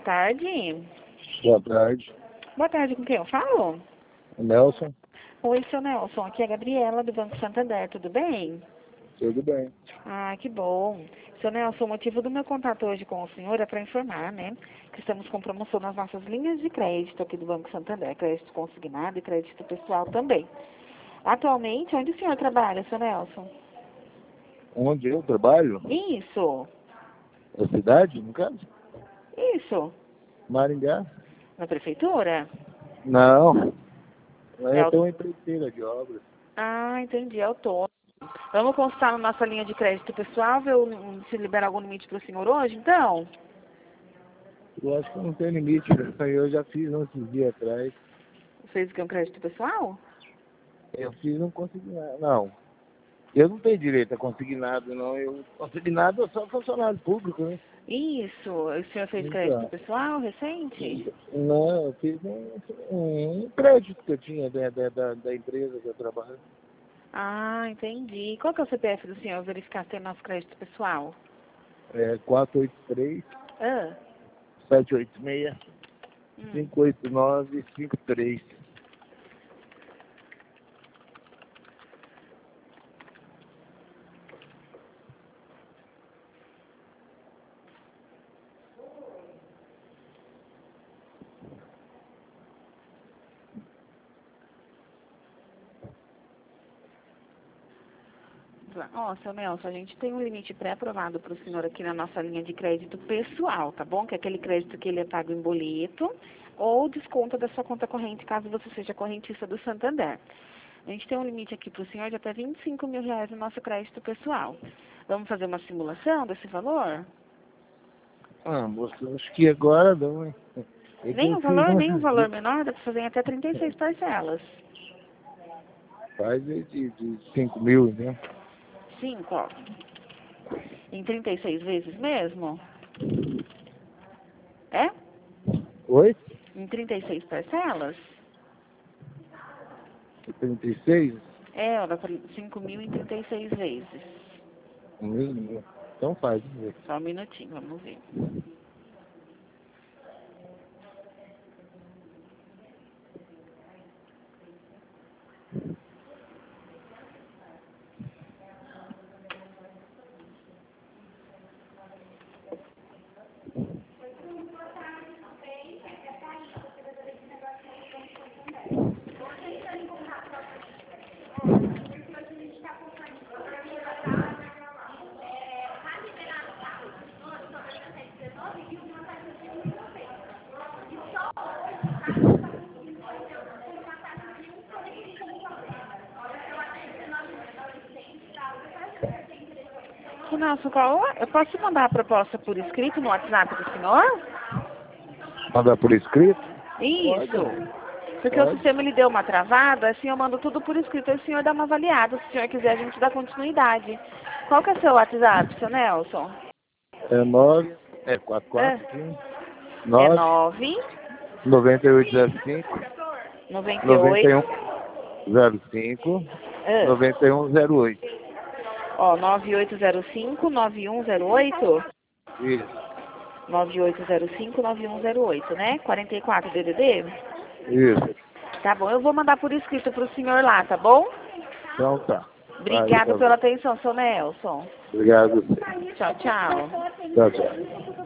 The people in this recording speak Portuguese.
tarde. Boa tarde. Boa tarde, com quem eu falo? Nelson, Oi, seu Nelson. Aqui é a Gabriela, do Banco Santander. Tudo bem? tudo bem? Ah, que bom. Seu Nelson, o motivo do meu contato hoje com o senhor é para informar, né, que estamos com promoção nas nossas linhas de crédito aqui do Banco Santander, crédito consignado e crédito pessoal também. Atualmente, onde o senhor trabalha, seu Nelson? Onde eu trabalho? Isso, A cidade, no caso? isso. Maringá? Na prefeitura? Não. Lá É eu o... tenho uma empreiteira de obras. Ah, entendi, é autônomo. Vamos consultar na nossa linha de crédito pessoal, ver se liberar algum limite para o senhor hoje, então? Eu acho que não tem limite, né? Eu já fiz uns dias atrás. Fez o que, um crédito pessoal? Eu fiz, não consegui nada. Não. Eu não tenho direito a conseguir nada, não. Eu consegui nada, eu sou funcionário público, né? Isso, o senhor fez crédito Então, pessoal recente? não, eu fiz um crédito que eu tinha da empresa que eu trabalho. Ah, entendi. Qual que é o CPF do senhor? Verificar se tem nosso crédito pessoal. É 483 Ah, 786 hum. 58953. Ó, seu Nelson, a gente tem um limite pré-aprovado para o senhor aqui na nossa linha de crédito pessoal, tá bom? Que é aquele crédito que ele é pago em boleto ou desconta da sua conta corrente, caso você seja correntista do Santander. A gente tem um limite aqui para o senhor de até R$ 25.000 no nosso crédito pessoal. Vamos fazer uma simulação desse valor? Ah, moço, acho que agora não, hein? É que Nem eu um fiz valor, nem um uns valor dias. menor, dá para fazer em até 36 parcelas. Faz de 5 mil, né? 5, ó. Em 36 vezes mesmo? É? Oi? Em 36 parcelas? 36? É, ó, dá para 5.000 em 36 vezes. O mínimo. Então faz, vamos ver. Só um minutinho, vamos ver. Nossa, eu posso mandar a proposta por escrito no WhatsApp do senhor? Mandar por escrito? Pode, Isso. Porque o pode. sistema ele deu uma travada, assim eu mando tudo por escrito, aí o senhor dá uma avaliada. Se o senhor quiser, a gente dá continuidade. Qual que é o seu WhatsApp, seu Nelson? É 9, é É, 4415 é 9 9 9805 98. 9105 É. 9108. Ó, 9805-9108. Isso, 9805-9108, né? 44 DDD? isso. Tá bom, eu vou mandar por escrito pro senhor lá, tá bom? Então tá. Faz o Obrigada favor. pela atenção, seu Nelson. Obrigado a você. Tchau, tchau. Tchau, tchau.